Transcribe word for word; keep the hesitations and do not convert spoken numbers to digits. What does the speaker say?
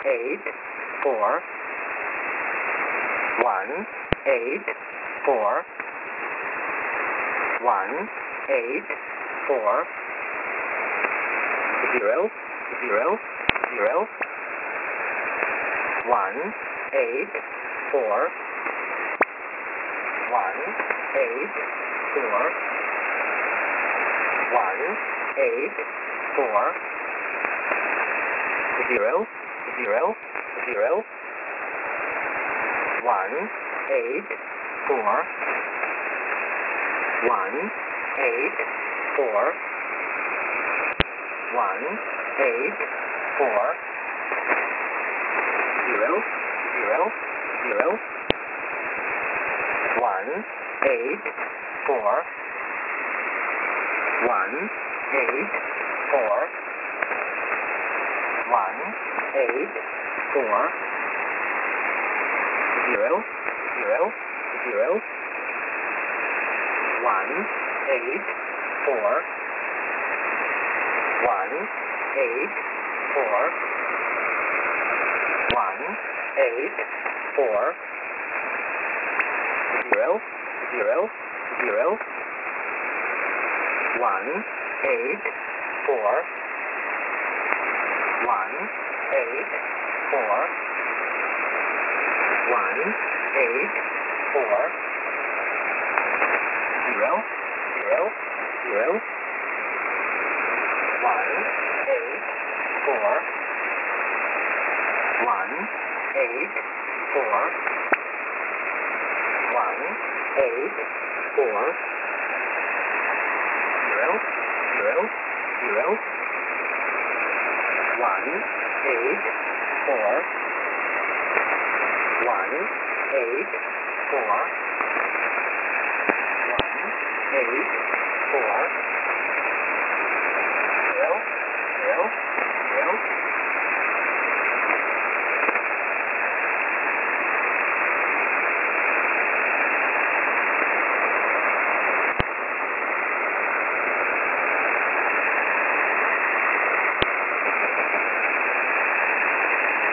eight, four, one, eight, four, one, eight, four, zero, zero, zero, one, eight, four, one, eight, four, one, eight, four, zero, zero, zero, one, eight, four, one, eight, four, one, eight, four, zero, zero, zero, one, eight, four, one, eight, four, one, eight, four, zero, zero, zero, one, eight, four, one, eight, four, one, eight, four, zero, zero, zero, one, eight, four, one, eight, four, one, eight, four, zero, zero, zero, one, eight, four, one, eight, four, one, eight, four, zero, zero, zero, one, eight, four, one, eight, four, one, eight, four,